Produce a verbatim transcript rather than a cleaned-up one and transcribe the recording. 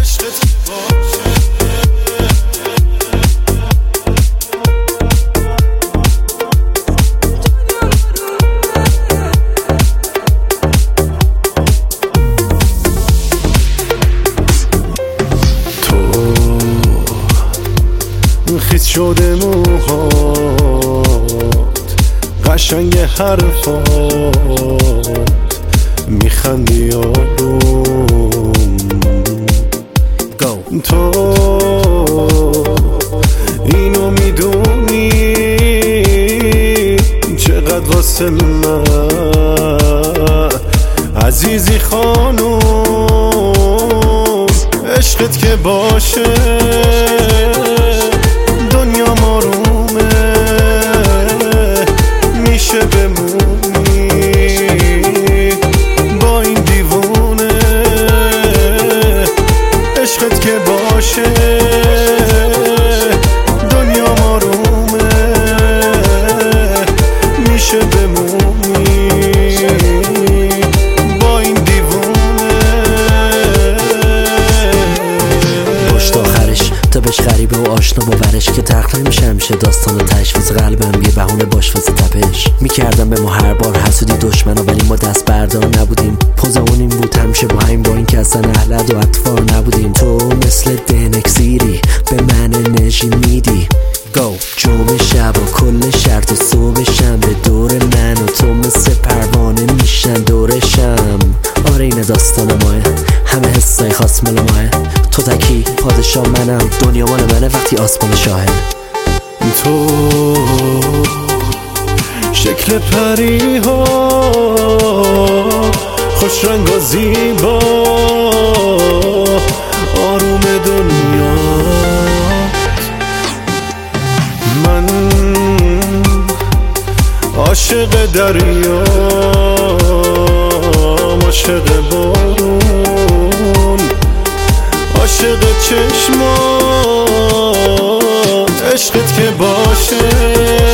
خیس شده موهات قشنگ حرفات میخندی آروم تو اینو میدونی چقدر واسه من عزیزی خانوم عشقت که باشه دنیا آرومه میشه بمونی با این دیوونه عشقت که باشه دنیا آرومه میشه بمونی با این دیوونه پشت آخرش تا بهش غریبه و آشنا باورش که تخت نمیشه همیشه داستان و تشویز قلبم یه بهونه باش واسه تپش میکردم به ما هر بار حسودی دشمنا ولی ما دست بردار نبودیم پوزمون این بود همیشه با همین با این که اصلا اهلد و اطفار نبودیم تو مثل دنکسیری به من انرژی میدی گو جمعه شب و کل شرط و صبح شنبه دور من و تو مثل پروانه میشن دورشم آره این داستان ماه همه حسای خاص مال ماه تو تکی پادشاه منم دنیا مال منه وقتی آسمان شاهد تو شکل پری ها خوش رنگ و زیبا آروم دنیا من عاشق دریا عاشق بارون عاشق چشمان عشقت که باشه